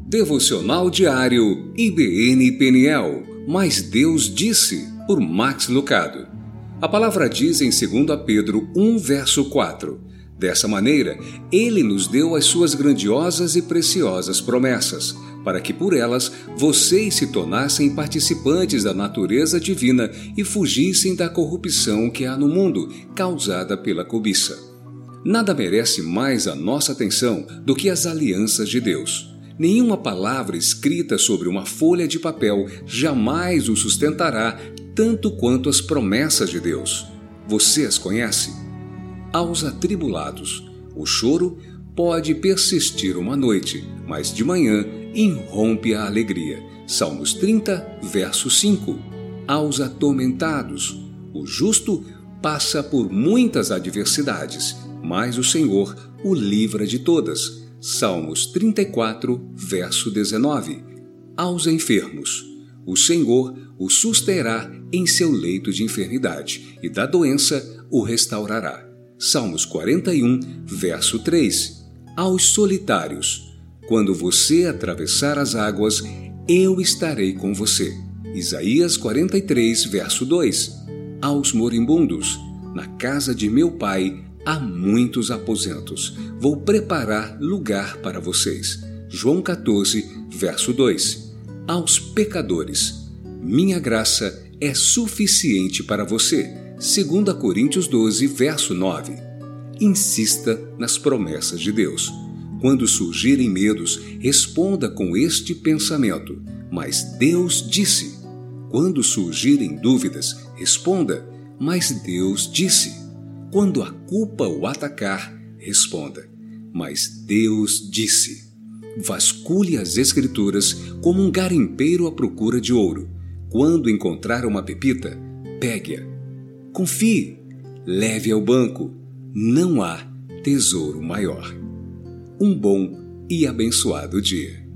Devocional Diário IBN Peniel, Mas Deus Disse, por Max Lucado. A palavra diz em 2 Pedro 1, verso 4: Dessa maneira, Ele nos deu as suas grandiosas e preciosas promessas, para que por elas vocês se tornassem participantes da natureza divina e fugissem da corrupção que há no mundo, causada pela cobiça. Nada merece mais a nossa atenção do que as alianças de Deus. Nenhuma palavra escrita sobre uma folha de papel jamais o sustentará tanto quanto as promessas de Deus. Você as conhece? Aos atribulados, o choro pode persistir uma noite, mas de manhã irrompe a alegria. Salmos 30, verso 5. Aos atormentados, o justo passa por muitas adversidades, mas o Senhor o livra de todas. Salmos 34, verso 19. Aos enfermos, o Senhor o susterá em seu leito de enfermidade, e da doença o restaurará. Salmos 41, verso 3. Aos solitários, quando você atravessar as águas, eu estarei com você. Isaías 43, verso 2. Aos moribundos, na casa de meu pai há muitos aposentos. Vou preparar lugar para vocês. João 14, verso 2. Aos pecadores, minha graça é suficiente para você. 2 Coríntios 12, verso 9. Insista nas promessas de Deus. Quando surgirem medos, responda com este pensamento: mas Deus disse. Quando surgirem dúvidas, responda: mas Deus disse. Quando a culpa o atacar, responda: mas Deus disse. Vasculhe as Escrituras como um garimpeiro à procura de ouro. Quando encontrar uma pepita, pegue-a. Confie, leve ao banco. Não há tesouro maior. Um bom e abençoado dia.